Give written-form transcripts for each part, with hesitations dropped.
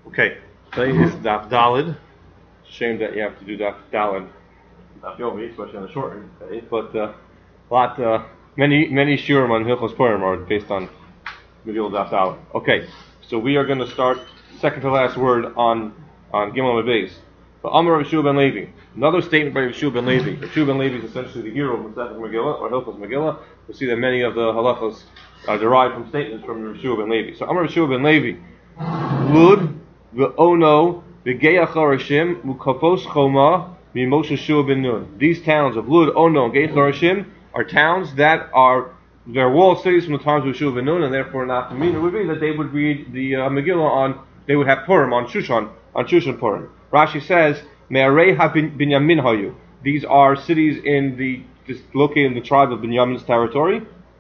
Okay, today is Daf Dalid. Shame that you have to do Daf Dalid, Daf Yomi, especially on a short day. But many shiurim on Hilchos Purim are based on Megillah Daf Dalid. Okay, so we are going to start second to last word on Gimel Beis. But Amar Rav Yeshua ben Levi. Another statement by Rav Yeshua ben Levi. Rav Yeshua ben Levi is essentially the hero of the Masechet Megillah or Hilchos Megillah. We see that many of the halachos are derived from statements from Rav Yeshua ben Levi. So Amar Rav Yeshua ben Levi. Lud ve'ono v'geach harashim mukafos choma mimoshe Shua ben Nun. These towns of Lud, Ono, and Geach harashim are towns that are they're walled cities from the times of Shua ben Nun, and therefore not the meaning would be that they would read the Megillah on. They would have Purim on Shushan Purim. Rashi says Me'arei ha-Binyamin hayu. These are cities located in the tribe of Binyamin's territory.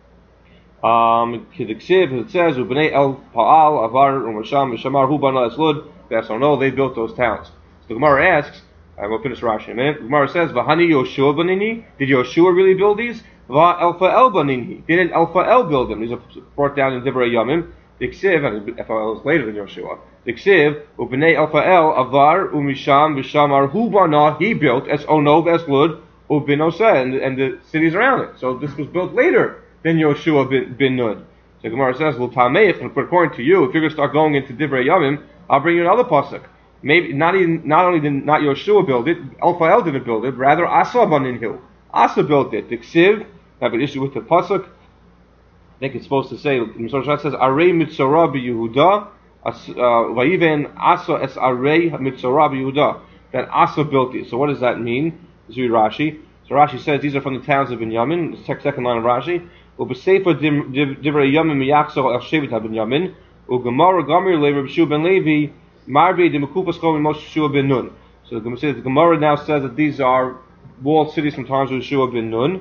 It says, Ubnei El Pa'al, Avar, Umasham, Shamar, Hubana, Eslud, no, they built those towns. So the Gemara asks, I will finish Rashi in a minute. The Gemara says, Vahani Yoshua Banini, did Yoshua really build these? Va Elfa'el Banini, didn't Elfa'el build them? These are brought down in Divrei Yamim. The Ksiv, and Elfa'el is later than Yoshua. The Ksiv, Ubnei Elfa'el, Avar, Umisham, Shamar, Hubana, he built, as Onov, Eslud, Ubinosa, and the cities around it. So this was built later than Yoshua bin Nun. So Gemara says, "Well, Tameich," and according to you, if you're going to start going into Divrei Yamim, I'll bring you another pasuk. Maybe not only did not Yoshua build it, Elfa'el didn't build it, rather Asa baninhu. Asa built it. The Ksiv, I have an issue with the pasuk. I think it's supposed to say, Mishnah says, "Arei mitzorah b'Yehuda, vayiven Asa es arei mitzorah b'Yehuda." That Asa built it. So what does that mean? This is Rashi. So Rashi says these are from the towns of Binyamin. The second line of Rashi. U'b'sefer divrei Yamim miyakso el shevet ha-Binyamin. U'gemara gamir le Rav Yeshua ben Levi marbe de mekufas chom Moshe Yeshua ben Nun. So the Gemara now says that these are walled cities from times of Yeshua ben Nun.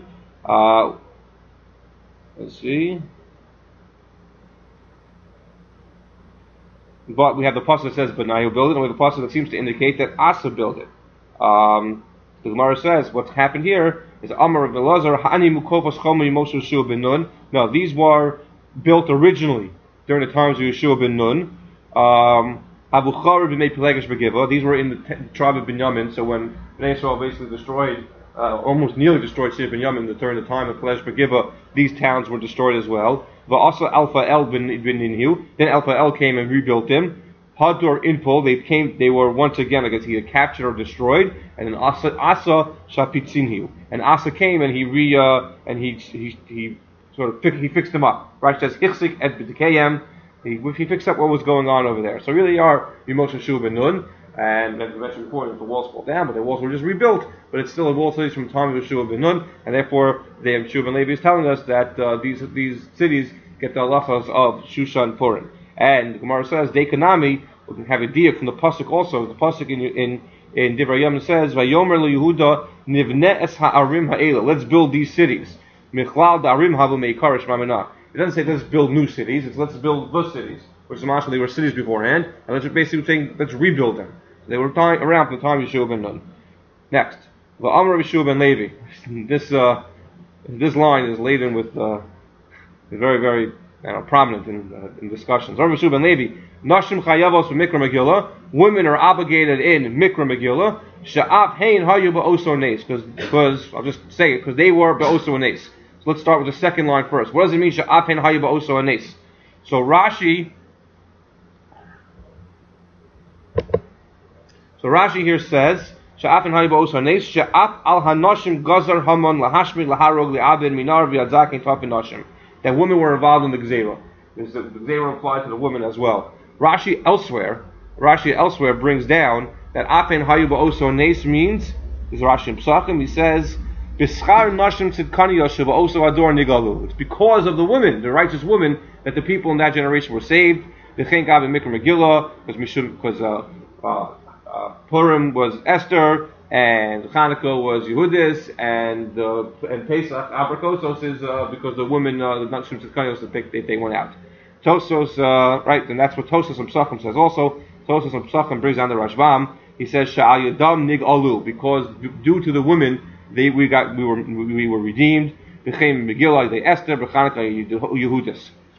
Let's see. But we have the pasuk that says Benayu built it, and we have the pasuk that seems to indicate that Asa built it. The Gemara says what's happened here is Amar of Elazar Hani Mukofas Chomi Moshe Yeshua ben Nun. No, these were built originally during the times of Yeshua ben Nun. Abu Charer b'mei Pelegesh b'Giva. These were in the tribe of Binyamin. So when Bnei Yisrael basically destroyed, almost nearly destroyed City of Binyamin during the time of Pelegesh b'Giva, these towns were destroyed as well. Va'asa Elfa'el bin Ninhu. Then Elfa'el came and rebuilt them. Hador Inpol, they were once again, I guess, either captured or destroyed, and then Asa Shapitzinhu. And Asa came and he fixed them up. Right, says Hichsik et B'Tekayem. He fixed up what was going on over there. So really are Moshe Yeshua ben Nun, and as we mentioned before, the walls fall down, but the walls were just rebuilt, but it's still a wall cities from the time of Yeshua ben Nun, and therefore the Yeshua ben Levi is telling us that these cities get the halachas of Shushan Purim. And the Gemara says, Dekanami, we can have a diak from the pasuk also. The pasuk in Divrei Yamim says, Vayomer leYehuda nivne es ha'arim ha'ela. Let's build these cities. Michlal da'arim havu meikarish mamanah. It doesn't say let's build new cities. It's let's build the cities, which is actually they were cities beforehand. And let's basically saying let's rebuild them. They were around from the time of Yeshua ben Nun. Next, the Amar of Yeshua ben Levi. This line is laden with very, very prominent in discussions. Rav Yeshua ben Levi, Nashim chayavos v'mikra Megillah. Women are obligated in Mikra Megillah. Sha'af hein hayu ba'oso nes. Because I'll just say it, because they were ba'oso nes. So let's start with the second line first. What does it mean? Sha'af hein hayu ba'oso nes. So Rashi here says, Sha'af hein hayu ba'oso nes. Sha'af al hanashim gazar hamon lahashmi laharog li'abed minar v'yadzakin tafin nashim. That women were involved in the Gzeira. The Gzeira applied to the women as well. Rashi elsewhere brings down that Afen Hayu Ba'oso Nes means, this is Rashi in Psachim, he says, B'schar Nashim Tzidkani Yoshev Ba'oso Ador Nigalu. It's because of the women, the righteous women, that the people in that generation were saved. V'chein Gav Mikra Megillah, because Purim was Esther, and Chanukah was Yehudis, and Pesach, Abrakosos is because the women, the Nashim Tzidkani, they went out. Tosos, right, and that's what Tosos and Psachim says also. Tosos and Psachim brings down the Rashbam. He says, Sha'al Yadam Nig Alu, because due to the women, we were redeemed. B'chein Megillah, they Esther, B'Chanukah, Yehudis.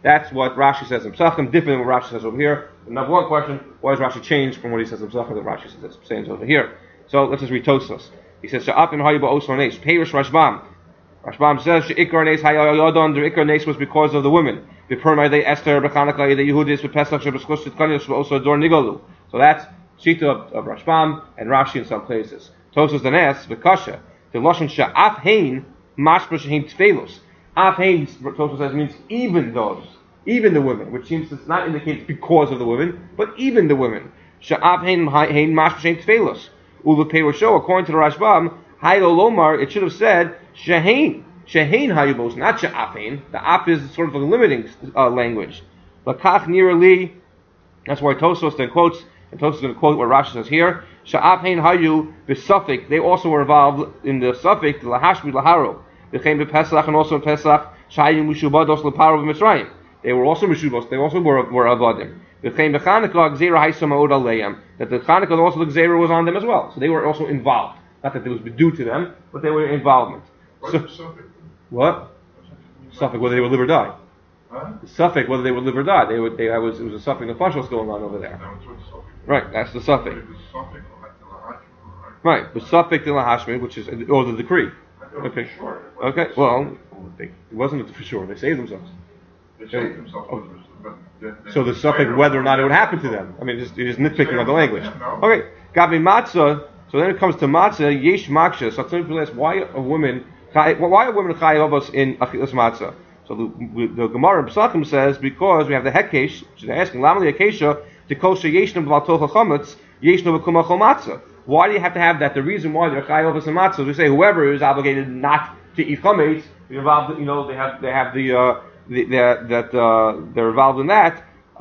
That's what Rashi says in Pesachim, different than what Rashi says over here. The number one question, why does Rashi change from what he says in Pesachim that Rashi says over here? So let's just read Tosfos. He says, Sha'apin hayu ba'oso nes, Perish Rashbam. Rashbam says, She'ikar nes hayayadon, the Ikar nes was because of the women. V'permai they Esther, B'chanaka, the Yehudis, V'pesach, Sheb'schus, Tzitkanis, also Dor Nigalu. So that's Shita of Rashbam and Rashi in some places. Tosfos then asks, V'kasha, the Lashon Sha'af hein, mashma she'hein tfeilos. Af hein, Tosfos says, means even those. Even the women, which seems to not indicate because of the women, but even the women. Sha'af hein mashma she'hein tfeilos. Ulepeirosho, according to the Rashbam, Haylo Lomar, it should have said Shehain Hayubos, not Sha'afin. The Af is sort of a limiting language. Lakach nearly, that's why Tosfos then quotes, and Tosfos is going to quote what Rashi says here. Sha'afin Hayu b'Sufik, they also were involved in the Sufik, the Lahashmi Laharo. Became b'Pesach, and also in Pesach, Shayim Mushubados Leparo b'Mitzrayim. They were also Meshubos, they also were Avadim. That the Chanukah also the Gzeira was on them as well. So they were also involved. Not that it was due to them, but they were involvement. What? Suffolk, whether they would live or die. Huh? Suffolk, whether they would live or die. It was a Suffolk of Pashos going on over there. Right, that's the Suffolk. Right, the Suffolk de la Hashmi, which is, or the decree. Okay. Okay, well, it wasn't for sure. They saved themselves. They saved themselves. Oh. So the suffix whether or not it would happen to them. I mean, it is nitpicking on the language. Okay, Gabi Matzah. So then it comes to Matzah. Yesh Maksha. So some people ask, why are women chayavos in achilas matzah? So the Gemara in Pesachim says because we have the hekesh, which is asking lamali hekesha to kosher yeshnu b'valtocha chametz yeshnu b'kumachol matzah. Why do you have to have that? The reason why they're chayavos in matzah is we say whoever is obligated not to eat chametz, you're involved. You know, they have they're involved in that.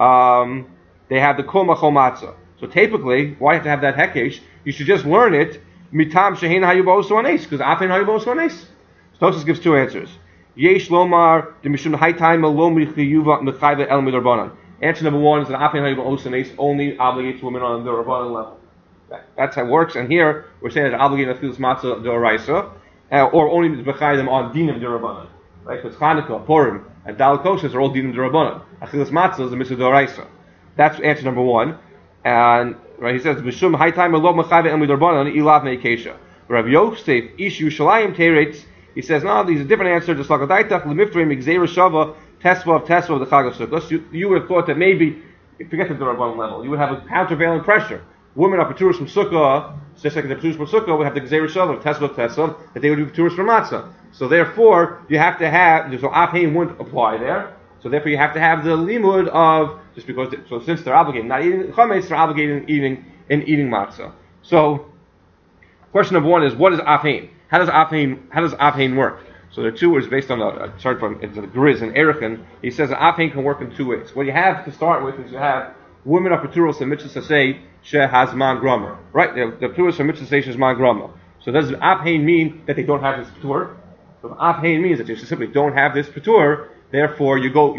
They have the kol machol matzah. So typically, why you have to have that hekesh? You should just learn it mitam shehin hayubos anes, because afin hayubos anes. Tosfos gives two answers. Yesh lomar the mishum haytime lo michiyuva mechayve el midarbanan. Answer number one is that afin hayubos anes only obligates women on the rabbanan level. That's how it works. And here we're saying that obligated achilas matzah d'oraisa, or only bechayv them on dinim d'rabbanan. Right? Because Chanukah, Purim, and Dal Koshes are all dinim d'rabbanan. Achilas matzah is the mitzvah d'oraisa. That's answer number one. And right, he says, "B'shum haytime lo mechayve el midarbanan ilav meikesha." Rav Yosef Ish Yushalayim teretz. He says, no, these are different answers. Just like a daitach lemiftrim igzeira shava tesva of the chag of sukkos. You would have thought that maybe, forget the d'rabbanan level, you would have a countervailing pressure. Women are paturas from sukkah, just like the paturas from sukkah, would have the gzeira shava tesva that they would be paturas from matzah. So therefore, you have to have, so afheim wouldn't apply there. So therefore, you have to have the limud of, just because, so since they're obligated not eating chametz, they're obligated in eating matzah. So, question number one is, what is afheim? How does afheim work? So there are two words based on it's a Grizz and Erichin. He says that afheim can work in two ways. What you have to start with is you have women are paturos and mitzvah say she has man grama. Right? The paturos and mitzvah say she has man grama. So does afheim mean that they don't have this patur? So afheim means that you simply don't have this patur. Therefore,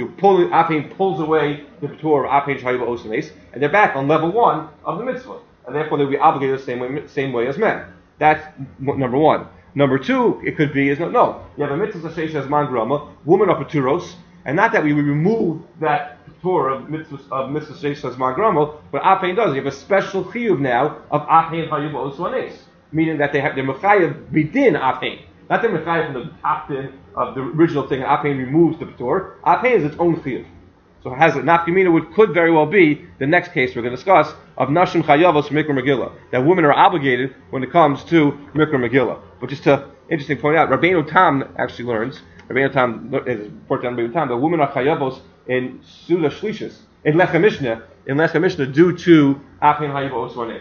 afheim pulls away the patur of afheim shayva osanes, and they're back on level one of the mitzvah, and therefore they'll be obligated the same way as men. That's number one. Number two, it could be you have a mitzvah say she has man grama, woman of paturos, and not that we remove that patur of mitzvah say she has man grama, but afheim does. You have a special chiyuv now of afheim shayva osanes, meaning that they're mechayev bidin afheim. Not the mechayev from the opt-in of the original thing, afheim removes the patur. Afheim is its own chiyuv. So it has a nafkamina, which could very well be the next case we're going to discuss of nashim chayavos mikra megillah, that women are obligated when it comes to mikra megillah. But just to interesting to point out, Rabbeinu Tam actually learns. Rabbeinu Tam is important. Rabbeinu Tam that women are chayavos in suda shlishis in lechem mishnah due to afheim hayavos ones.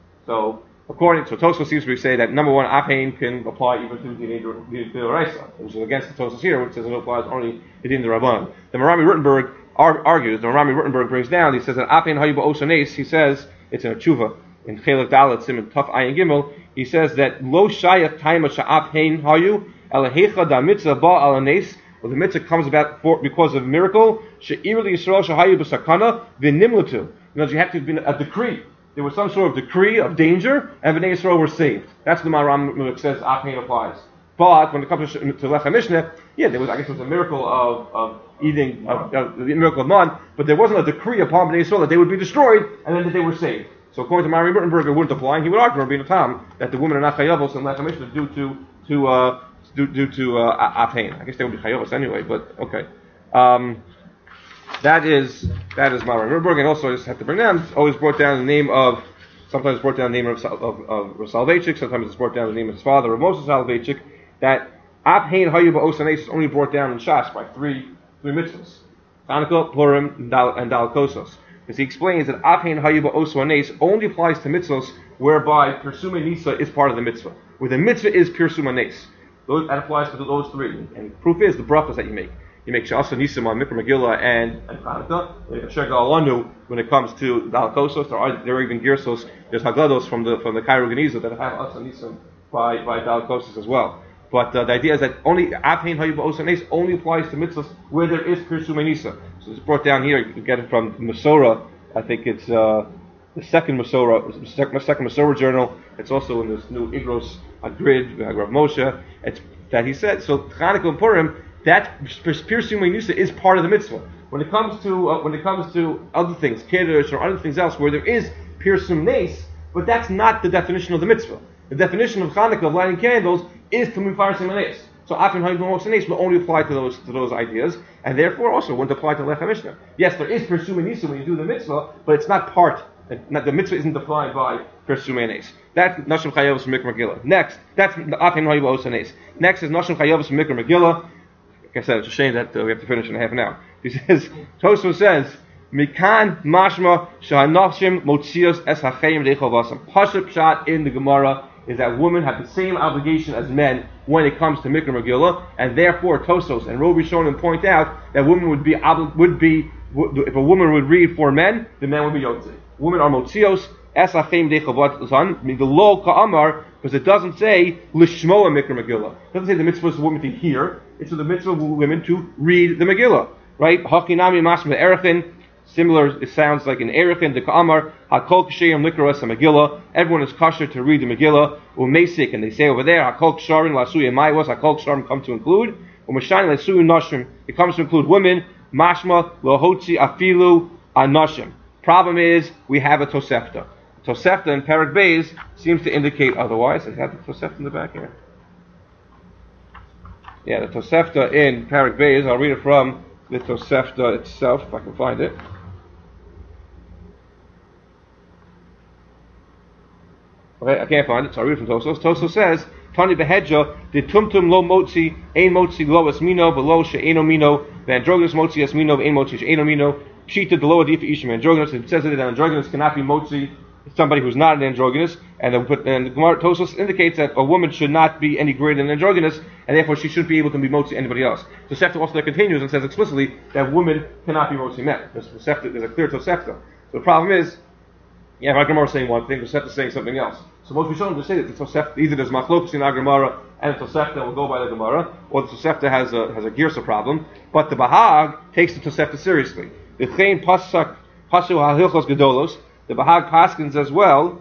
So Tosfos seems to say that number one, afheim can apply even to the Oraisa, which is against the Tosfos here, which says it applies only to the Rabbanan. The Marami Rittenberg argues. The Marami Rittenberg brings down. He says that afheim hayu ba'osanes. He says it's in a tshuva in Chelek Dalet Siman Taf Ayin Gimel. He says that lo shayach taima sha'afheim hayu elahecha da mitzvah ba'alanes. Well, the mitzvah comes about because of a miracle. She'ir li Yisrael shahayu b'sakana v'nimlatu. You have to be a decree. There was some sort of decree of danger, and Bnei Yisrael were saved. That's what the Maram says afheim applies. But when it comes to Lechem Mishneh, yeah, there was, I guess, it was a miracle of eating, the miracle of man, but there wasn't a decree upon Bnei Yisrael that they would be destroyed and then that they were saved. So according to Mari Wittenberger, wouldn't apply, and he would argue, Rabbeinu Tam, that the women are not chayavos in Lechem Mishneh due to Apain. I guess they would be chayavos anyway, but okay. That is Mari Wittenberger, and also I just have to bring down. It's always brought down the name of. Sometimes it's brought down the name of Soloveitchik. Sometimes it's brought down the name of his father, Rav Moses Soloveitchik. That Abhein Hayu Ba'osanes is only brought down in Shas by three mitzvahs: Chanukah, Purim, and Dal Kosos. Because he explains that Abhein Hayu Ba'osanes only applies to mitzvahs whereby Pirsumei Nisa is part of the mitzvah. Where the mitzvah is Pirsumei Nes. That applies to those three. And the proof is the brachas that you make. You make Sha'asa Nisim on Mikra Megillah and Chanukah. You make a Shega Alanu when it comes to Dal Kosos. There are even Girsos. There's Haggados from the Cairo Geniza that have Asa Nisim by Dal Kosos as well. But the idea is that only Abhein Hayu Ba'osanes only applies to mitzvahs where there is Pirsumei Nisa. So it's brought down here. You can get it from Masorah. I think it's the second Masorah journal. It's also in this new Igros Grid, Rav Moshe. It's that he said. So Chanukah and Purim, that Pirsumei Nisa is part of the mitzvah. When it comes to other things, Kiddush or other things else, where there is Pirsum Nes, but that's not the definition of the mitzvah. The definition of Chanukah, of lighting candles, is to Pirsum Nes. So Afin Hayu Ba'osanes will only apply to those ideas, and therefore also wouldn't apply to Lechem Mishneh. Yes, there is Pirsumei Nisa when you do the mitzvah, but it's not part. The mitzvah isn't defined by Pirsumei Nes. That's Nashim Chayavos from Mikra Megillah. Next, that's Afin Hayu Ba'osanes. Next is Nashim Chayavos from Mikra Megillah. Like I said, it's a shame that we have to finish in half an hour. He says, Tosfos says, Mikan mashma shahanachshim motzios es hachayim deichavasam. Pashup shot in the Gemara is that women have the same obligation as men when it comes to Mikra Megillah, and therefore Tosfos and Robi Shonim point out that women would be if a woman would read for men, the men would be yotze. Women are motzios es hachayim deichavasam. The lo ka'amar, because it doesn't say lishmoa Mikra Megillah. It doesn't say the mitzvah is for women to hear. It's for the mitzvah of women to read the Megillah, right? Hakinami mashma erichin. Similar, it sounds like in erichin the ka'amar hakol k'sheirim likras Megillah. Everyone is kosher to read the Megillah. Umesik, and they say over there hakol ksharim lasuya maiwas. Hakol ksharim come to include umeshani lasuya nashim. It comes to include women. Mashma lohotzi afilu anashim. Problem is we have a tosefta. Tosefta in Perek Beis seems to indicate otherwise. I have the Tosefta in the back here. Yeah, the Tosefta in Perek Beis. I'll read it from the Tosefta itself, if I can find it. Okay, I can't find it, so I'll read it from Tosfos. Tosfos says, Tani behedja, the tumtum lo motzi, ein motzi lo esmino, below she'eno mino, the androgynous motzi esmino, ein motzi she'eno mino, shita de lo adifa ishim androgynous. It says that an androgynous cannot be motzi somebody who's not an androgynous, and the Gemara Tosfos indicates that a woman should not be any greater than an androgynous, and therefore she shouldn't be able to be motzi anybody else. Tosefta also continues and says explicitly that women cannot be motzi men. There's a clear Tosefta. So the problem is, yeah, our Gemara is saying one thing, Tosefta is saying something else. So most Rishonim just say that the Tosefta, either there's machlokes in our Gemara and the Tosefta will go by the Gemara, or the Tosefta has a girsa problem, but the Bahag takes the Tosefta seriously. The Chain Pasu HaHilchos Gedolos. The Bahag Paskins as well.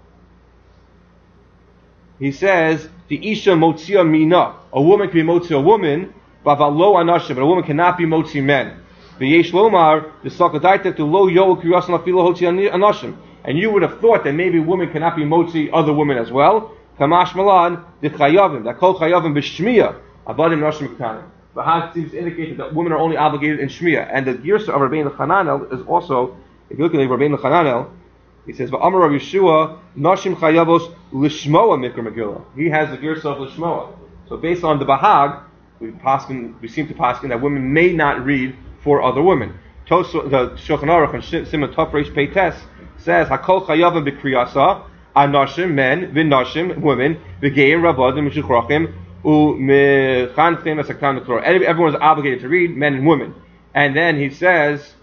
He says the Isha Motzia Mina. A woman can be Motzia a woman, but a woman cannot be Motzi men. The Yesh Lomar, the Sakadaita to Lo Yo Kirasan Afilo Hotzi Anashim. And you would have thought that maybe women cannot be Motzi other women as well. Kamash Malan, the Chayavim, that Kol Chayavim B'Shmiya, Abadim Nashim Ketanim. Bahag seems to indicate that women are only obligated in Shmiya. And the Girsa of Rabbeinu Chananel is also, if you look at the Rabbeinu Chananel, he says, "Va'amar Rav Yeshua, Nashim Chayavos Lishmoa Mikra Megillah." He has the Girsa of Lishmoa. So based on the Bahag, we seem to paskin that women may not read for other women. The Shulchan Aruch and Simon Tov Reish Pei Tes says, "Hakol Chayavim B'Kriyasa Anashim men v'Nashim women v'Geim Ravadim v'Shuchrachim u'Mechanchim Esaktan L'Torah." Everyone is obligated to read, men and women. And then he says.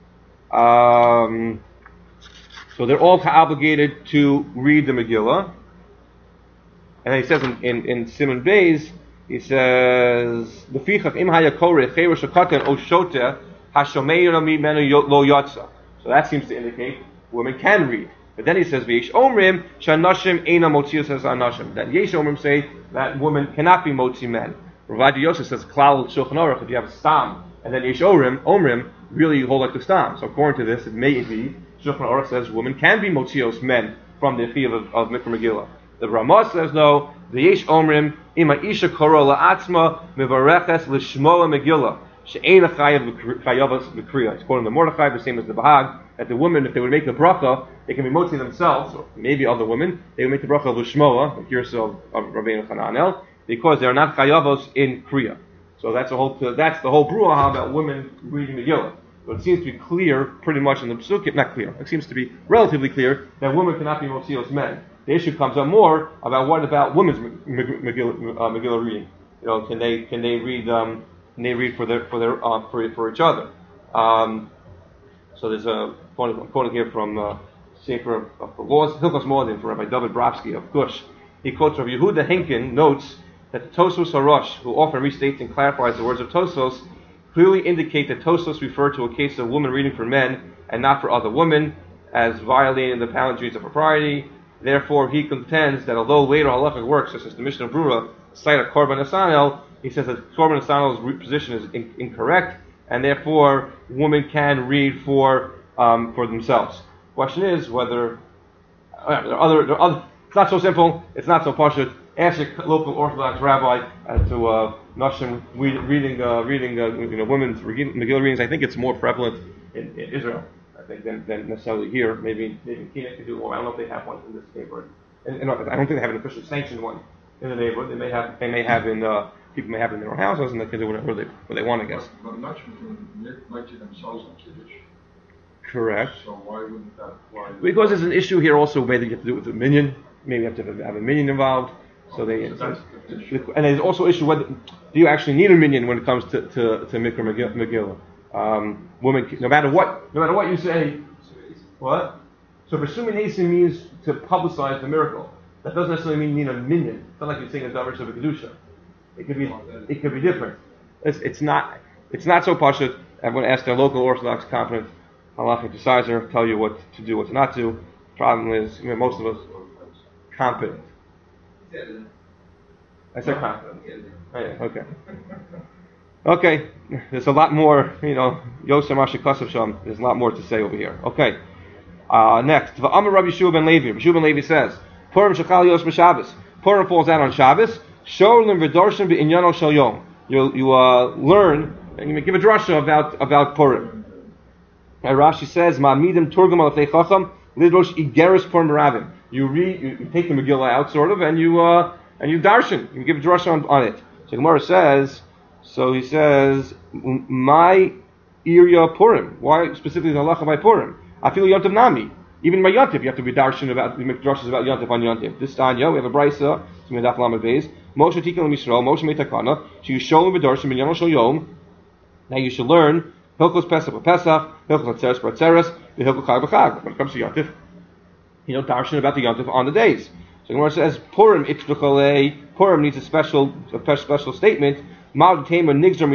So they're all obligated to read the Megillah. And then he says in Simon Beis, he says, "L'fichach im hayakore chayra shakaten o shoteh hashomeir mi menu lo yatsa." So that seems to indicate women can read. But then he says, V'yesh omrim shanashim eina motzius as anashim. That yesh omrim say that woman cannot be motzi men. Rav Yosef says, klal shulchan aruch, if you have a stam, and then yesh omrim, really you hold like the stam. So according to this, it may be, shulchan aruch says women can be motzios men from the chiyuv of Mikra Megillah. The Ramah says no, the yesh omrim, ima isha koro la'atzma mivareches l'shmoa Megillah. She'ein chayav chayavas v'kriya. It's quoting the Mordechai, the same as the Bahag, that the women, if they would make the bracha, they can be motzi themselves, or maybe other women, they would make the bracha of l'shmoa, the kirsa of Rabbeinu Chananel, because they are not chayavos in kriya. So that's the whole brouhaha about women reading Megillah. So it seems to be clear, pretty much in the Psukim, not clear, it seems to be relatively clear that women cannot be motzios men. The issue comes up more about what about women's Megillah reading. You know, can they read? Can they read for each other? So there's a quoting here from Sefer of the Laws, Hilchos Moedim, from Rabbi David Bravsky of Gush. He quotes Rabbi Yehuda Henkin notes that Tosos Harosh, who often restates and clarifies the words of Tosos, clearly indicate that Tosos refer to a case of women reading for men and not for other women, as violating the boundaries of propriety. Therefore, he contends that although later halachic works, such as the Mishnah Brura, cite a Korban Nesanel, he says that Korban Nesanel's position is incorrect, and therefore women can read for themselves. Question is whether there are other. It's not so simple. It's not so pashut. Ask your local Orthodox rabbi as to Nashim reading women's Megillah readings. I think it's more prevalent in Israel, I think, than necessarily here. Maybe Kina could do more. I don't know if they have one in this neighborhood. And I don't think they have an officially sanctioned one in the neighborhood. They may have in people may have in their own houses, and they can do whatever they want, I guess. But Nashim might do themselves on Kiddush. Correct. So why wouldn't that apply? Because there's an issue here also whether you have to do it with a minion. Maybe you have to have a minion involved. So and there's also issue whether do you actually need a minion when it comes to Mikra Megillah. Women, no matter what you say, what? So presuming Nasim means to publicize the miracle. That doesn't necessarily mean you need a minion. It's not like you're saying a davar of a kedusha. It could be different. It's not so pashut. I'm going to ask their local Orthodox competent halachic decider tell you what to do, what to not do. Problem is, most of us competent. I said competent. Oh, yeah, okay. Okay, there's a lot more, Yosem Ashikasav Sham, there's a lot more to say over here. Okay, next, V'amar Rabbi Yeshua ben Levi. Yeshua ben Levi says, Purim Shechal Yos B'Shabbos. Purim falls out on Shabbos. Sholim v'dorshin b'inyano shel yom. You learn, and you give a drasha about Purim. And Rashi says, Ma'amidim turgum alafei chacham lidrosh igeres Purim ravim. You take the Megillah out, sort of, and you darshan. You give a drasha on it. So Gemara says, he says, my irya Purim. Why specifically the halacha by Purim? I feel Yontav Nami. Even by Yontav, you have to be darshan about, you make drashas about Yontav on Yontav. This Tanya, we have a brisa, Tzimei Daf Lamed Beis, Moshe Tikkun L'Misrael, Moshe Meitakana, Sheyusholim v'darshan b'Yano Shel Yom. Now you should learn Hilchos Pesach b'Pesach, Hilchos Atzeres b'Atzeres, the Hilchos Chag b'Chag. When it comes to Yontav, darshan about the Yontav on the days. So Gemara says, Purim Purim needs a special statement. Maybe you should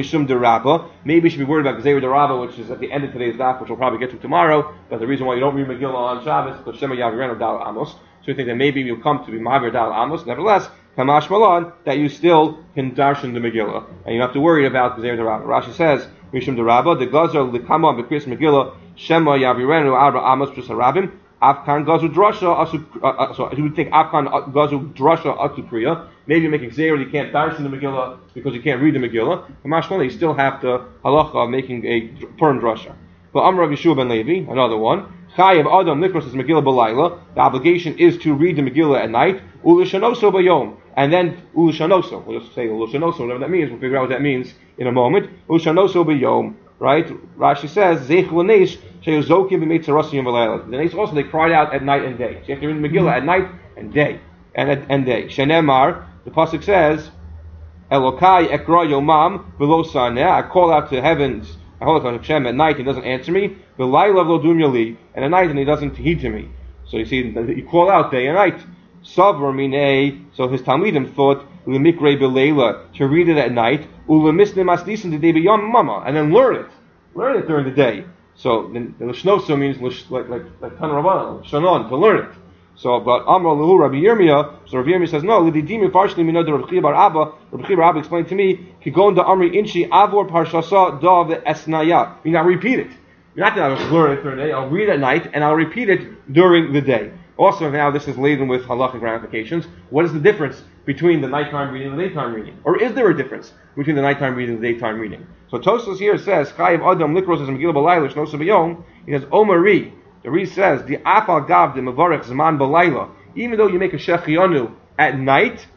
be worried about Gezeira Derabba, which is at the end of today's daf, which we'll probably get to tomorrow. But the reason why you don't read Megillah on Shabbos is because Shema Yavirenu Dal Amos. So you think that maybe you'll come to be Ma'avir Dal Amos. Nevertheless, Kamash Malan, that you still can darshan the Megillah, and you don't have to worry about Gezeira Derabba. Rashi says, Mishum Derabba, the Gazer Likama B'Kris Megillah Shema Yavirenu Arba Amos Plus Harabim. Afkan Gazu Drasha, so you would think Afkan Gazu Drasha Atukriya. Maybe you're making Zayr, you can't darshan the Megillah because you can't read the Megillah. Kamashmala, you still have the halacha of making a Purim Drasha. But Amr Rav Yeshua ben Levi, another one. Chayav Adam Nikros is Megillah B'Layla. The obligation is to read the Megillah at night. Ulishanoso B'Yom. And then Ulishanoso. We'll just say Ulishanoso, whatever that means. We'll figure out what that means in a moment. Ulishanoso B'Yom. Right? Rashi says, Zeich L'Neish, Sheyozokim B'Meitzarasim B'Layla. The Neish also, they cried out at night and day. So you have to read the Megillah at night and day. And day. Shenemar, the pasuk says, Elokai Ekra Yomam V'Lo Saneh. I call out to heavens, I call out to Hashem at night, He doesn't answer me. V'Layla V'Lo Dum Yali. And at night, and He doesn't heed to me. So you see, you call out day and night. Savr Minei. So his Talmidim thought, L'Mikrei B'Leila, to read it at night. Ulemisne Masnisin the day b'Yom Mama, and then learn it during the day. So the Lishnoso means like Tan Rabbanan, Shanon, to learn it. So, but Amar Lahu Rabbi Yirmiyah, so Rabbi Yirmiyah says, no, Lididimi partially minod Rabbi Chiya bar Abba. Rabbi Chiya bar Abba explained to me, Kigon da Amri Inchi Avor Parshasa Dov Esnaya. You now repeat it. You're not going to learn it during the day. I'll read at night and I'll repeat it during the day. Also, now this is laden with halachic ramifications. What is the difference between the nighttime reading and the daytime reading? Or is there a difference between the nighttime reading and the daytime reading? So Tosfos here says, Chayiv Adam Likros is Megillah B'Layla Shnosa B'Yom. He says, Omari. The Re says, the Afal Gav de Mevarech Zman B'Layla. Even though you make a Shechianu at night,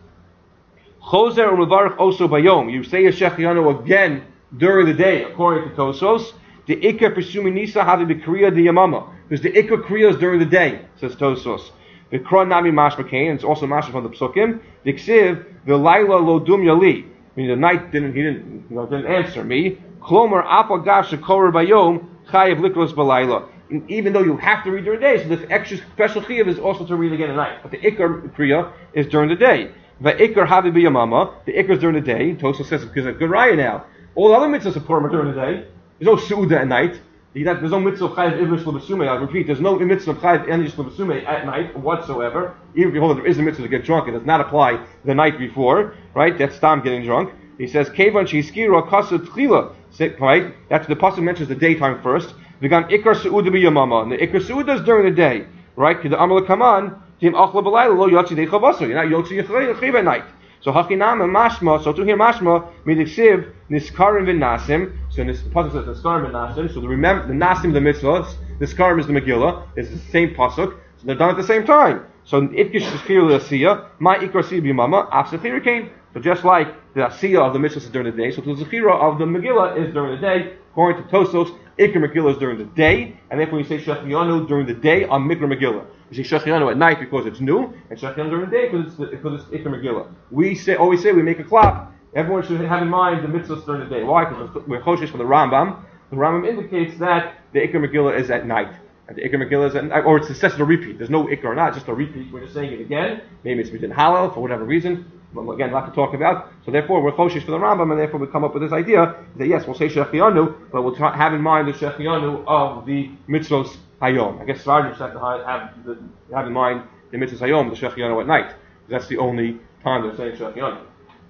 Choser or Mevarech Oso B'Yom. You say a Shechianu again during the day, according to Tosfos. The Ikar Pesumi Nisa Havi B'Kriya de Yamama. Because the Ikar Kriya is during the day, says Tosfos. The Kron Nami Mashma Kain, it's also Mashma from the Psukim. The Ksiv, the Laila Lo Dum Yali. I mean, the night didn't answer me. Klomer Apal Gav Shekor B'Yom Chayiv Likros B'Layla. Even though you have to read during the day, so the extra special chiyuv is also to read again at night. But the ikar kriya is during the day. The ikar havi b'yamama, the ikar is during the day. Tosfos says because it's a good raya now. All the other mitzvahs are Purim are during the day. There's no suuda at night. There's no mitzvah of chayiv ivrish l'besume. I'll repeat, there's no mitzvah of chayiv ivrish l'besume at night whatsoever. Even if you hold that there is a mitzvah to get drunk, it does not apply the night before, right? That's stam getting drunk. He says kevan she'iskira kasut tchila. Right? That's the pasuk mentions the daytime first. V'gam ikar seuda b'yamama, and the ikar seuda is during the day, right? Because the amal kaman tim achla b'layla lo yotzi deichavaso. You're not yotzi yechiv at night. So hachinam and mashma. So to hear mashma midiksiv niskarim v'nasim. So the pasuk says niskarim v'nasim. So the nasim the mitzvahs, niskarim is the Megillah. It's the same pasuk. So they're done at the same time. So ikish shechir l'asiyah, my ikar seuda b'yamama, afsechir came. So just like the asiyah of the mitzvahs is during the day, so the zechira of the Megillah is during the day. According to Tosfos, Ikar Megillah is during the day, and therefore you say Shechianu during the day on Mikra Megillah. You say Shechianu at night because it's new, and Shechianu during the day because it's Ikar Megillah. We always say we make a klap. Everyone should have in mind the mitzvahs during the day. Why? Because we're choshesh from the Rambam. The Rambam indicates that the Ikar Megillah is at night. And the Ikar Megillah is at night, or it's a repeat. There's no Ikar or not, it's just a repeat. We're just saying it again. Maybe it's within Halal for whatever reason. Again, not to talk about. So therefore, we're choshesh for the Rambam, and therefore we come up with this idea that yes, we'll say Shechianu, but we'll have in mind the Shechianu of the mitzvos hayom. I guess Svardim just have to have in mind the mitzvos hayom, the Shechianu at night. That's the only time they're saying Shechianu.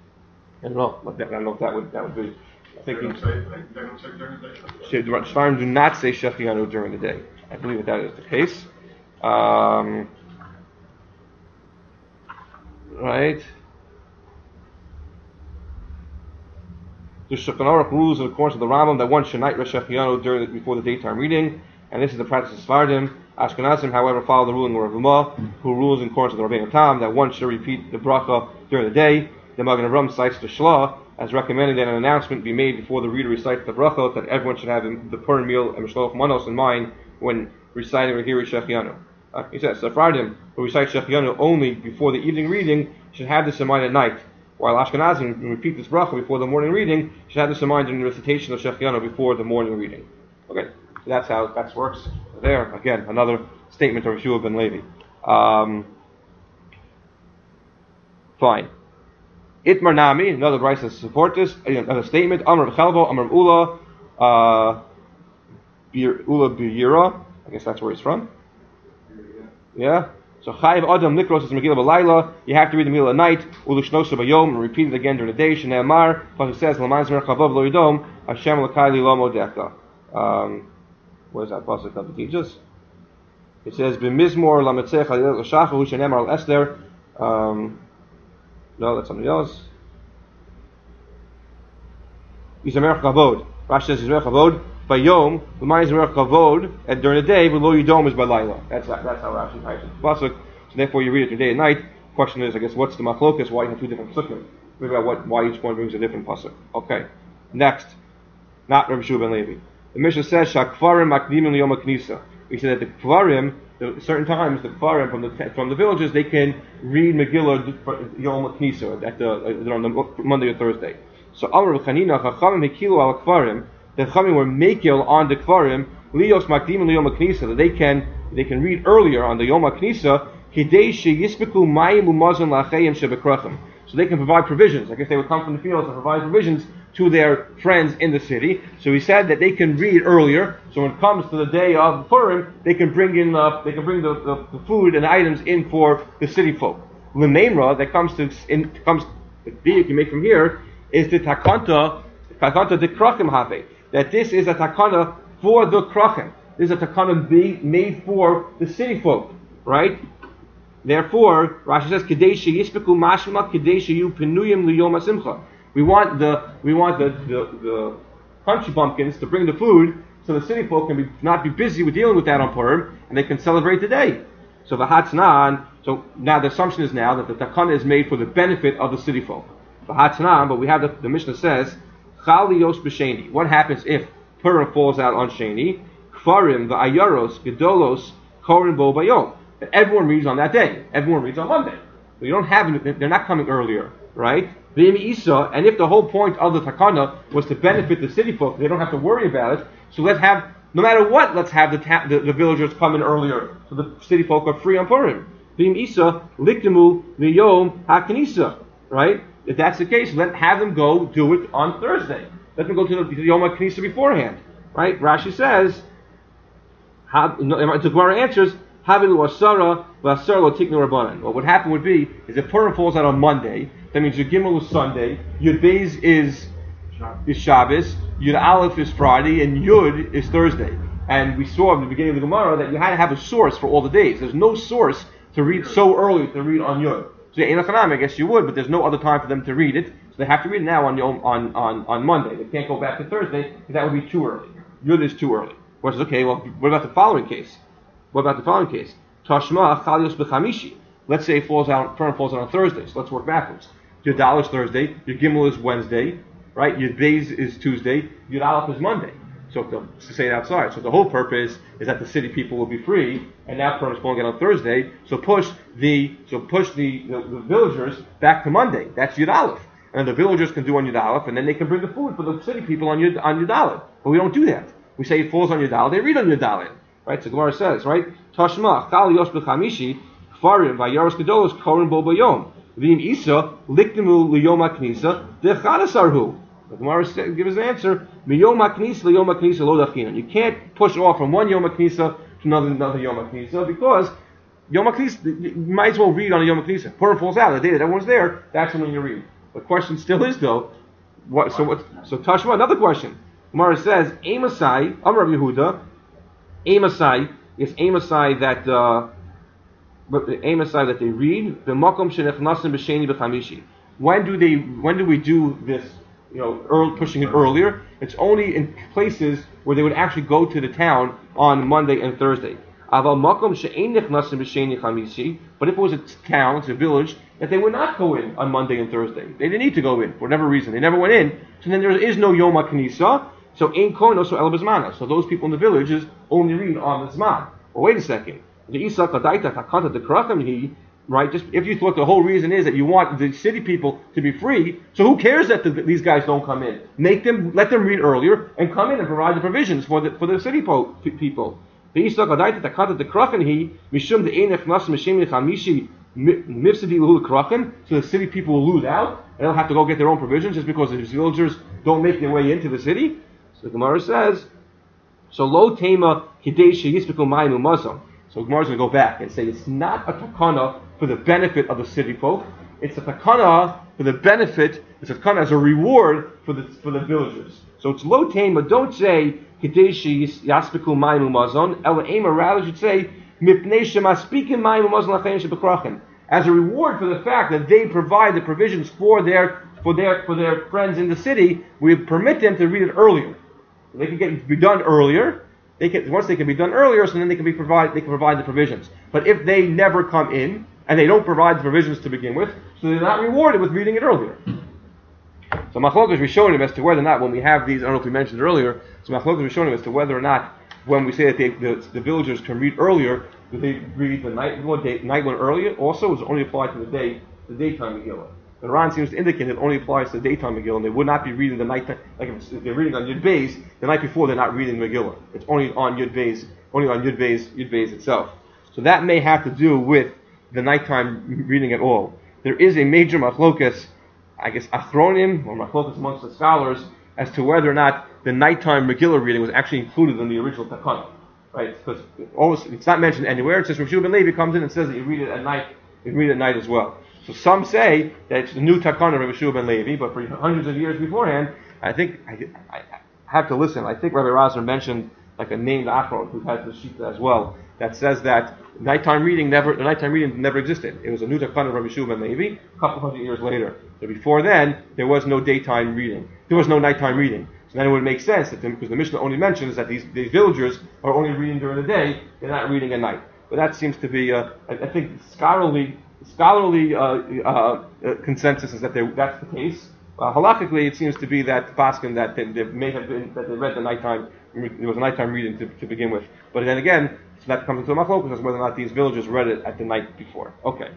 I don't know. I don't know if that would be. I think Svardim do not say Shechianu during the day. I believe that is the case. Right. The Shulchan Aruch rules in accordance with the Rambam that one should not read Shechianu before the daytime reading, and this is the practice of Svardim. Ashkenazim, however, follow the ruling of Rav Huma, who rules in accordance with the Rabbeinu Tam that one should repeat the bracha during the day. The Magen Avraham cites the Shlah as recommending that an announcement be made before the reader recites the bracha that everyone should have the Purim meal and Mishloach Manos in mind when reciting or hearing Shechianu. He says, Sephardim, who recite Shechianu only before the evening reading, should have this in mind at night, while Ashkenazim repeat this bracha before the morning reading, should have this in mind in the recitation of Shechianu before the morning reading. Okay, so that's how that works. There, again, another statement of Yeshua ben Levi. Fine. Itmar Nami, another Bryce to support this, another statement. Amr B'chelvo, Amr Ula, Ula B'yira. I guess that's where he's from. Yeah. So Chayiv Adam Nikros is Megillah B'Layla. You have to read the Megillah at night. Ulishnosa B'Yom, and repeat it again during the day. Shnei Amar, plus it says L'man Zmer Chavav Lo Yidom Hashem L'Kai Li Lo Modeka. What is that pasuk that teaches? It says B'Mizmor Lametzech Alilel L'Shacha Hu Shnei Amar Al Esther. No, that's something else. Yizamer Chavod. Rashi says Yizamer Chavod. By Yom, L'man Yizamer Chavod, and during the day, but Lo Yidom is by Layla. That's how Rashi types it. Pasuk. So therefore, you read it during day and night. Question is, I guess, what's the machlokas? Why you have two different pasukim? Maybe about why each one brings a different pasuk. Okay. Next, not Rabbi Shua ben Levi. The Mishnah says Shakvarim Makdimin Yom HaKnisa. We said that the Kvarim, certain times, the Kvarim from the villages, they can read Megillah Yom HaKnisa on the Monday or Thursday. So Amar B'Chanina Chachamim Hekilu Al Kvarim. The Chachamim were Mekil on the Kvarim Lios Makdimin Yom HaKnisa, that they can read earlier on the Yom HaKnisa Kidei Sheyispiku Mayim Umazon La'Achayim Shebekrachim. So they can provide provisions. I guess they would come from the fields and provide provisions to their friends in the city. So he said that they can read earlier. So when it comes to the day of Purim, they can bring the food and items in for the city folk. L'meimra that comes the you can make from here is the takanta de krachim have, that this is a takana for the krachim. This is a takana made for the city folk, right? Therefore, Rashi says, "Kadesha yispiku mashma kadesha yu penuyim liyom hasimcha." We want the country bumpkins to bring the food, so the city folk can not be busy with dealing with that on Purim, and they can celebrate the day. So the Hatznan. So now the assumption is now that the takana is made for the benefit of the city folk. The Hatznan, but we have the Mishnah says, "Chaliyos b'sheni." What happens if Purim falls out on Sheni? Kfarim v'ayaros gedolos korin bo bayom. Everyone reads on that day. Everyone reads on Monday. So you don't have they're not coming earlier, right? And if the whole point of the takana was to benefit the city folk, they don't have to worry about it. So let's have, no matter what, let's have the villagers come in earlier, so the city folk are free on Purim. V'im isa likdemu liyom hakanisa, right? If that's the case, let have them go do it on Thursday. Let them go to the Yom HaKnisa beforehand, right? Rashi says, the Gemara answers, what would happen would be is if Purim falls out on Monday, that means Yud Gimel is Sunday, Yud Beis is Shabbos, Yud Aleph is Friday, and Yud is Thursday. And we saw in the beginning of the Gemara that you had to have a source for all the days. There's no source to read so early to read on Yud. So I guess you would, but there's no other time for them to read it, so they have to read it now on Monday. They can't go back to Thursday because that would be too early. Yud is too early. Well, okay, well, what about the following case? Tashma chalios b'chamishi. Let's say Purim falls out on Thursday, so let's work backwards. Yud Aleph is Thursday, Yud Gimel is Wednesday, right? Yud Beis is Tuesday, Yud Aleph is Monday. So to say it outside. So the whole purpose is that the city people will be free, and now Purim is falling out on Thursday. So push the villagers back to Monday. That's Yud Aleph, and the villagers can do on Yud Aleph, and then they can bring the food for the city people on Yud Aleph. But we don't do that. We say it falls on Yud Aleph. They read on Yud Aleph. Right, so Gemara says, right? Tashma chal yosh b'chamishi kfarim v'yaros gedolos korin bo bayom v'im isa likdemu liyom haknisa dechadasarhu. The Gemara gives an answer: miyom haknisa liyom haknisa lo dachinan. You can't push off from one yom haknisa to another yom haknisa because yom haknisa you might as well read on a yom haknisa. Purim falls out the day that everyone's there. That's when you read. The question still is though, what? So Tashma, another question. Gemara says, Amasai Amar Yehuda. Amasai is Amasai that they read the makom shenechnasim b'sheni b'chamishi. When do we do this? Pushing it earlier. It's only in places where they would actually go to the town on Monday and Thursday. Aval makom she'ein nechnasim b'sheni chamishi. But if it was a town, it's a village that they would not go in on Monday and Thursday, they didn't need to go in for whatever reason. They never went in. So then there is no Yom HaKnisa. So ein koino so el b'zmana. So those people in the villages only read on the zman. Well, wait a second. The Isa kadaita takanta de krachim he, right? Just if you thought the whole reason is that you want the city people to be free, so who cares that these guys don't come in? Let them read earlier and come in and provide the provisions for the city people. The Isa kadaita takanta de krachim he mishum de ein echnas mishim chamishi mifsedi l'hu krachim. So the city people will lose out and they'll have to go get their own provisions just because the villagers don't make their way into the city. So the Gemara says, so lo tema kidesh yisbiku mayim umazon. So Gemara is going to go back and say it's not a takana for the benefit of the city folk. It's a takana for the benefit. It's a takana as a reward for the villagers. So it's lo tema. Don't say kidesh yisbiku mayim umazon. Ela ema, rather should say mipnei shemaspikin mayim umazon lachein shebekrachim, as a reward for the fact that they provide the provisions for their friends in the city. We permit them to read it earlier. They can be done earlier. Once they can be done earlier, so then they can provide the provisions. But if they never come in and they don't provide the provisions to begin with, so they're not rewarded with reading it earlier. So Machlokes Rishonim as to whether or not when we have these, I don't know if we mentioned it earlier. So Machlokes Rishonim as to whether or not when we say that the villagers can read earlier, do they read the night one earlier? Also, does it only apply to the daytime Megillah? The Ran seems to indicate it only applies to the daytime Megillah, and they would not be reading the nighttime. Like if they're reading on Yud Beis, the night before they're not reading Megillah. It's only on Yud Beis itself. So that may have to do with the nighttime reading at all. There is a major machlokas I guess, achronim, or machlokas amongst the scholars, as to whether or not the nighttime Megillah reading was actually included in the original Takana. Right? Because it's not mentioned anywhere. It says Rav Shua ben Levi comes in and says that you read it at night. You read it at night as well. So some say that it's the new Takana of Rav Shua ben Levi, but for hundreds of years beforehand, I think I have to listen. I think Rabbi Razer mentioned like a named Achron who has the sheet as well that says that the nighttime reading never existed. It was a new Takana of Rabbi Shua ben Levi a couple hundred years later. So before then, there was no daytime reading. There was no nighttime reading. So then it would make sense that because the Mishnah only mentions that these villagers are only reading during the day, they're not reading at night. But that seems to be, I think, scholarly consensus is that that's the case. Halakhically, it seems to be that Paskin that they may have been that they read the nighttime. There was a nighttime reading to begin with. But then again, so that comes into a machlokas as whether or not these villagers read it at the night before. Okay.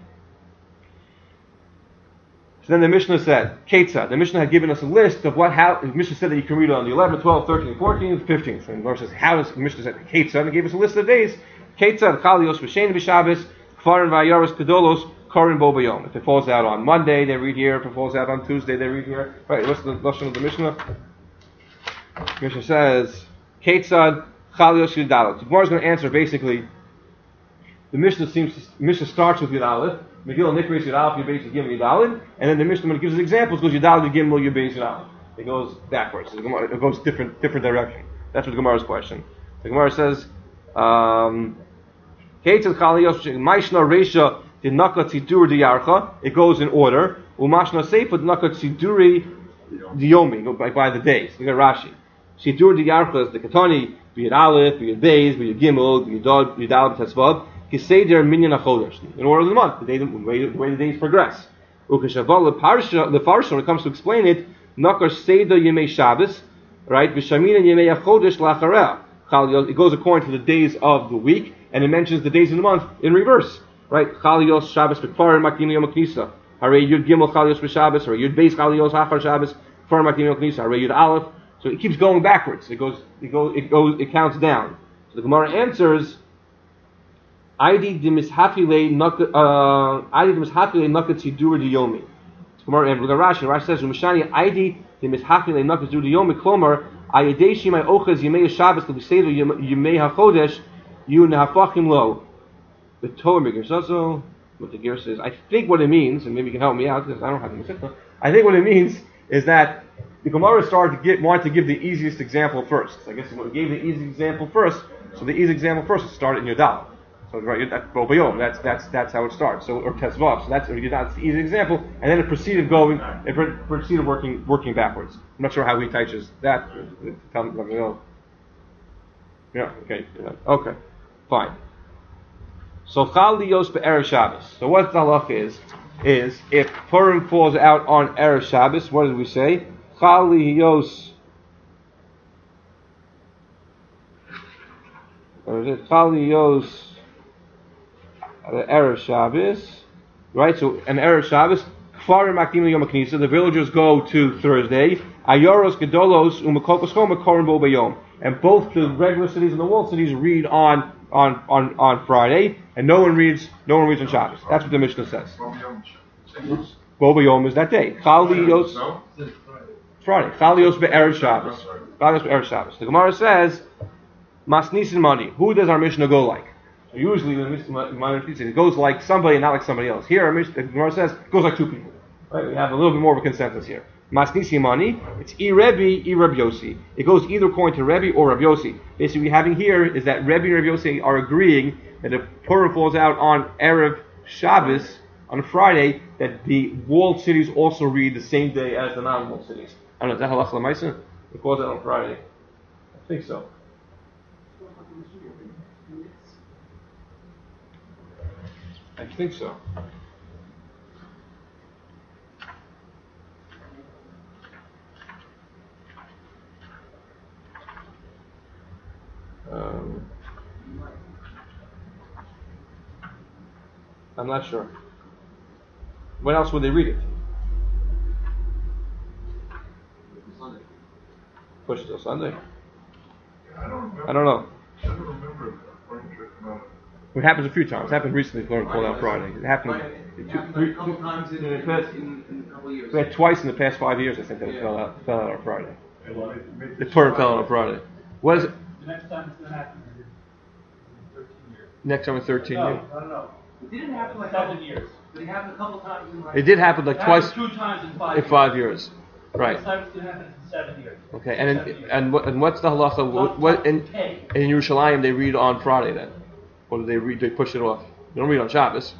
So then the Mishnah said, Ketzah. The Mishnah had given us a list of how the Mishnah said that you can read it on the 11th, 12th, 13th, 14th, 15th. And the Gemara says, how does the Mishnah said Ketzah? And it gave us a list of days. Ketzah, Chalios, V'shein B'Shabbos, Kfarin V'Ayaros, Kedolos, Korin Bo Bayom. If it falls out on Monday, they read here. If it falls out on Tuesday, they read here. Right, what's the lesson of the Mishnah? The Mishnah says, Ketzah, Chalios, Yudalot. The Gemara is going to answer basically, the Mishnah starts with Yudalot. Megillah Nikris Yud Aleph Yud Beis Yud Gimel Yud Daled, and then the Mishnah when it gives us examples goes Yud Daled Yud Gimel Yud Beis Yud Aleph. It goes backwards. It goes different direction. That's what the Gemara's question. The Gemara says, Keitzad Chaliyos Maishna Reisha Dinaka Tzidur Diyarcha. It goes in order. Umashna Seifa Dinaka Tziduri Diyomi. By the days. Look at Rashi. Tzidur Diyarcha is the Katani Yud Aleph Yud Beis Yud Gimel Yud Daled Tetzvav. Kiseder minyan achodesh, in order of the month, the way the days progress. Ukeshaval lefarsha, when it comes to explain it, nakar seder yemei Shabbos, right? V'shamina yemei achodesh lachareh. It goes according to the days of the week, and it mentions the days of the month in reverse, right? Chalios Shabbos b'kfarim makdim yom knisa. Harei Yud Gimel Chalios b'Shabbos, or Yud Beis Chalios Achar Shabbos, kfarim makdim yom knisa. Harei Yud Aleph. So it keeps going backwards. It counts down. So the Gemara answers. Aidi dimishafile nakat tzidura diyomi. Gemara and Rashi says Umashani Aidi dimishafile nakat tzidura diyomi. Klomer ayidei shimay ochaz yemei Shabbos lebiseder yemei hachodesh yu nehafachim lo. The Torah Megersazo. What the Ger says, I think what it means, and maybe you can help me out because I don't have the Mesikta. I think what it means is that the Gemara wanted to give the easiest example first. So I guess it gave the easy example first. So the easy example first started in Yodal. So right, that's how it starts. So or Tesvav. So that's the easy example, and then it proceeded working backwards. I'm not sure how he teaches that. Tell me, let me know. Yeah. Okay. Fine. So Chal Liyos be'erev Shabbos. So what the halach is if Purim falls out on erev Shabbos, what did we say? Chal Liyos. Or is it Chal Liyos? The Erev Shabbos, right? So an Erev Shabbos, Kfarim Makdim Yom HaKnisa, the villagers go to Thursday. Ayoros Gedolos Umakokos Choma Korin Bo Bayom, and both the regular cities and the walled cities read on Friday, and no one reads on Shabbos. That's what the Mishnah says. Bo Bayom is that day. Chalios Friday. Chalios be'erev Shabbos. Chalios be'erev Shabbos. The Gemara says, Masnisin money. Who does our Mishnah go like? Usually, it goes like somebody and not like somebody else. Here, the Gemara says it goes like two people. Right? We have a little bit more of a consensus here. Masnisi mani, it's Rebbe, Rabbi Yossi. It goes either according to Rebbe or Rabbi Yossi. Basically, what we have here is that Rebbe and Rabbi Yossi are agreeing that if Purim falls out on Erev Shabbos, on Friday, that the walled cities also read the same day as the non-walled cities. I don't know, is that halacha l'maisa? It falls out on Friday. I think so. I think so. I'm not sure. When else would they read it? Sunday. Push till Sunday. I don't know. I don't know. I don't remember according to It happens a few times. It happened recently. Called out Friday. It happened. A couple times in a couple of years. We had twice in the past 5 years. I think that it fell out on Friday. The Purim fell out on Friday. What is it? The next time it's going to happen is in 13 years. Next time in 13 years. No. It didn't happen like 7 years. But it happened a couple times in like. It did happen like It twice happened 2 times in 5 in 5 years. Right. Next time it's going to happen in 7 years. Okay. 7 And years. what's the halacha? What in Okay. Yerushalayim they read on Friday then, or do they read? They push it off. They don't read on Shabbos.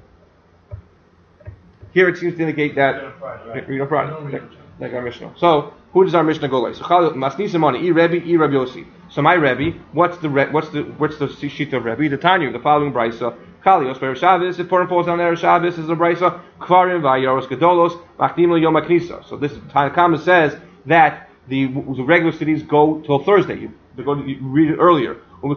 Here it seems to indicate that read on Friday, like our Mishnah. So who does our Mishnah go like? So Masnisimani, Rebbe, Rabbi Yossi. So my Rebbe, what's the sheet of Rebbe? The Tanya, the following brisa. Kalios for Shabbos. If Purim falls on Erev Shabbos, is a brisa. Kvarim v'ayaros gedolos machnim yom haknisa. So this Tanakama says that the regular cities go till Thursday. You read it earlier. And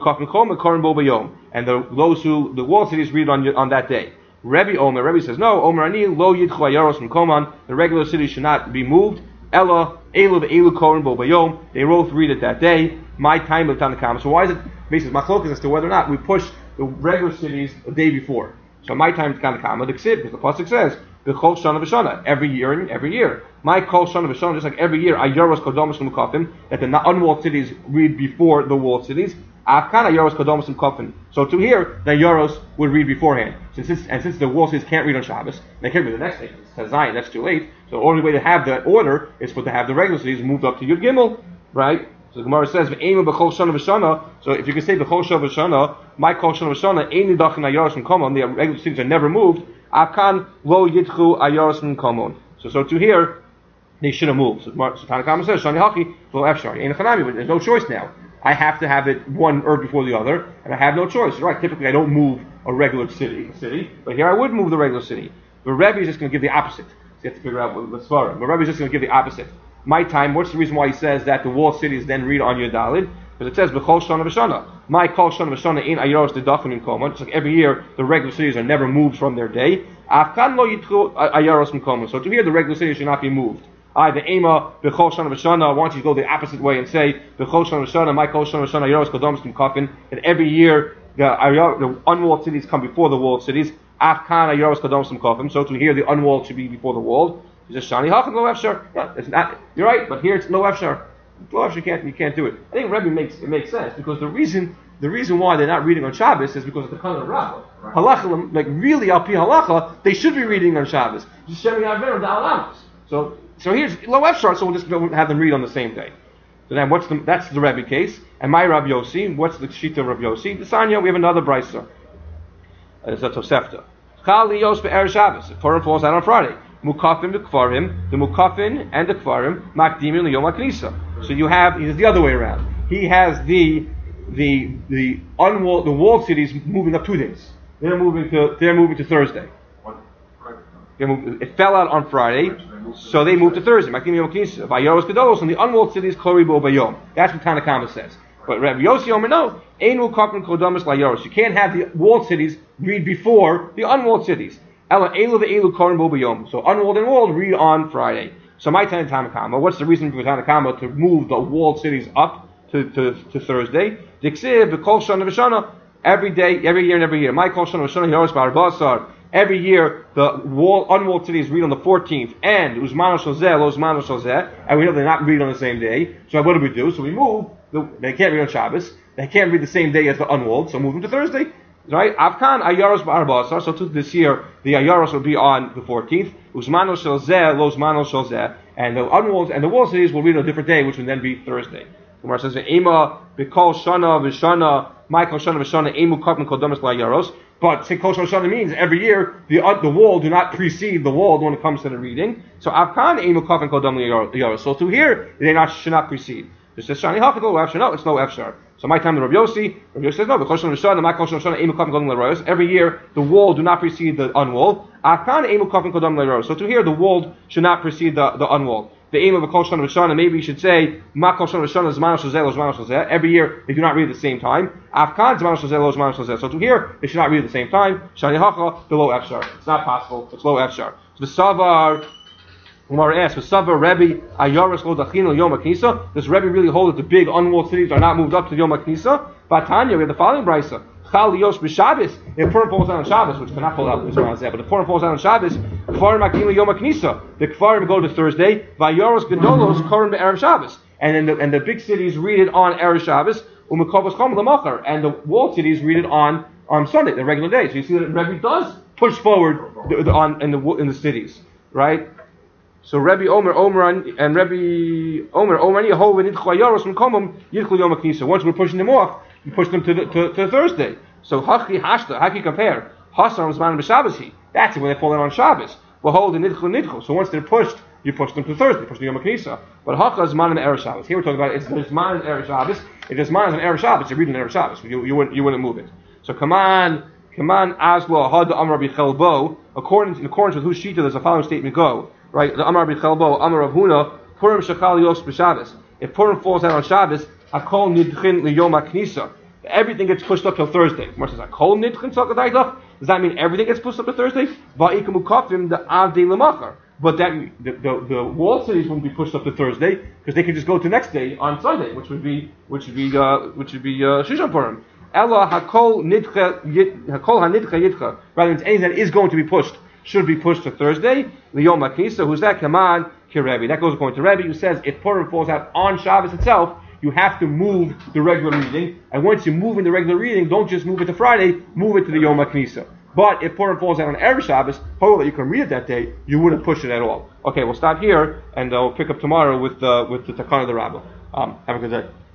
those who the walled cities read on that day. Rebbe says no. Omer ani lo yidchu ayaros mkoman. The regular cities should not be moved. Ella elu ve'elu koren bo bayom. They both read it that day. My time of Tanakama. So why is it basis machlokas as to whether or not we push the regular cities a day before? So my time is Tanakama the ksiv, because the pasuk says the kol shana v'shana every year and every year. My kol shana v'shana, just like every year ayaros kodomus l'mukafim, that the unwalled cities read before the walled cities. Afkan ayaros kodomus l'mukafim. So to here the ayaros would read beforehand. Since the walled cities can't read on Shabbos, they can't read the next day. It's Zion, that's too late. So the only way to have that order is to have the regular cities moved up to Yud Gimel, right? So the Gemara says, "Ve'ema b'chol shana v'shana." So if you can say b'chol shana v'shana, my kol shana v'shana, ein nidachin ayaros m'komon. The regular cities are never moved. Akan lo yitchu ayaros m'komon. So to here, they should have moved. So Tanakama says, "Shani haki lo efshar." Ein chanami, but there's no choice now. I have to have it one before the other, and I have no choice. Right? Typically, I don't move a regular city, but here I would move the regular city. But Rebbe is just going to give the opposite. So you have to figure out what svarim. But Rebbe is just going to give the opposite. My time, what's the reason why he says that the walled cities then read on your Dalid? Because it says, B'chol shana v'shana. My kol shana v'shana in ayaros dedachim in koman. It's like every year, the regular cities are never moved from their day. Afkan lo yitchu ayaros in koman. So to here, the regular cities should not be moved. The ema, B'chol shana v'shana, I want you to go the opposite way and say, B'chol shana v'shana, my kol shana v'shana ayaros kodomus in kafin. And every year, the unwalled cities come before the walled cities. Afkan ayaros kodomus in kafin. So to here, the unwalled should be before the walled. He says, Shani Hachad lo efshar. It's not. You're right, but here it's lo efshar. Lo efshar you can't do it. I think Rebbe makes sense because the reason why they're not reading on Shabbos is because of the Kalan Rabbah. Halacha, like really al pi halacha, they should be reading on Shabbos. Just sharing Avera Dalalamas. So here's lo efshar. So we'll just have them read on the same day. So then that's the Rebbe case. And my Rabbi Yossi, what's the shita of Rabbi Yossi? The Sanya, we have another brisa. It's a Tosefta. Chal liyos be'er Shabbos. If Purim falls out on Friday. Mukafim the Kfarim, the Mukafin and the Kfarim, Makdimin l'Yom HaKnisa. So you have, it's the other way around. He has the walled cities moving up 2 days. They're moving to Thursday. It fell out on Friday, so they moved to Thursday. Makdimin l'Yom HaKnisa. Vayaros Gedolos, and the unwalled cities Kloribo Bayom. That's what Tanakama says. But Rabbi Yossi Omer no, Einu Kafim Kodamas LaYaros. You can't have the walled cities read before the unwalled cities. So unwalled and walled read on Friday. So my Tanakama, what's the reason for Tanakama to move the walled cities up to Thursday? Every day, every year. My kol shana v'shana yaros b'arbasar. Every year, the unwalled cities read on the 14th, and uzmano shozeh, lo uzmano shozeh, and we know they're not read on the same day. So what do we do? So we move. They can't read on Shabbos. They can't read the same day as the unwalled. So move them to Thursday. Right? Avkan ayaros b'arbasar. So to this year, the ayaros will be on the 14th. Uzmano shozeh, lo uzmano shozeh, and the unwalled and the walled cities will read on a different day, which will then be Thursday. Gemara says, "Ema b'kol shana v'shana, my kol shana v'shana, emu kapim kol damas la'yaros." But say kol shana means every year the wall do not precede the wall when it comes to the reading. So avkan emu kapim kol damas la'yaros. So to here they should not precede. It says shani hafid lo efshar. No, it's no efshar. So my time the Rabbi Yossi says no. B'kol shana v'shana, my kol shana v'shana, emu kapim kol damas la'yaros. Every year the wall do not precede the unwalled. Avkan emu kapim kol damas la'yaros. So to here the walled should not precede the unwalled. The aim of a kol shana v'shana, maybe you should say, ma kol shana v'shana zmano shozeh lo zmano shozeh. Every year they do not read at the same time. Afkan zmano shozeh lo zmano shozeh. So to here they should not read at the same time. Shani hacha below efshar. It's not possible. It's low efshar. So the savar, Gemara asks, "V'savar Rebbe ayaros lo dachino yom haknisa." Does Rebbe really hold that the big unwalled cities are not moved up to Yom haknisa? Batanya, we have the following brisa: Chal Yosh b'Shabbos. If Purim falls out on Shabbos, which cannot fall out this round, but if Purim falls out on Shabbos, Kfarim Makim Yom HaKnisa. The Kfarim go to Thursday. Vayoros Gedolos Korim be'erev Shabbos. And the big cities read it on erev Shabbos. Umekovos Chom l'Machar. And the walled cities read it on Sunday, the regular day. So you see that Rebbe does push forward in the cities, right? So Rebbe Omer and Rebbe Omer Yehovah Nidchol Yoros Mekomim Yidchol Yom HaKnisa. Once we're pushing them off, you push them to Thursday. So Hachi Hashta, how can you compare? Hasar Zman b'Shabbos. That's it when they fall in on Shabbos. Behold the Nidchol. So once they're pushed, you push them to Thursday, push them to Yom HaKnisa. But Hacha Zman and Erev Shabbos. Here we're talking about it's there's Zman and Erev Shabbos. If there's Zman and Erev Shabbos, you're reading Erev Shabbos. You wouldn't move it. So come on, Aslo Had Amar B'Chelbo. In accordance with whose shita does the following statement go? Right, the Amar B'Chelbo, Amar Rav Huna, Purim Shechal Yos b'Shabbos. If Purim falls out on Shabbos, Hakol Nidchin L'Yom HaKnisa. Everything gets pushed up till Thursday. Mar says Hakol Nidchin Tzakadaitach. Does that mean everything gets pushed up to Thursday? Va'ikamu Kafim the Avdei L'Machar. But that the walled cities wouldn't be pushed up to Thursday because they could just go to next day on Sunday, which would be Shishon Purim. Ella Hakol Hanidcha Yidcha. Rather, it's anything that is going to be pushed should be pushed to Thursday. L'Yom HaKnisa. Who's that? Come on, Kirebi. That goes according to Rebbe, who says if Purim falls out on Shabbos itself, you have to move the regular reading. And once you move in the regular reading, don't just move it to Friday, move it to the Yom HaKnisa. But if Purim falls out on Erev Shabbos, however you can read it that day, you wouldn't push it at all. Okay, we'll stop here, and we'll pick up tomorrow with the Takana of the Rabbah. Have a good day.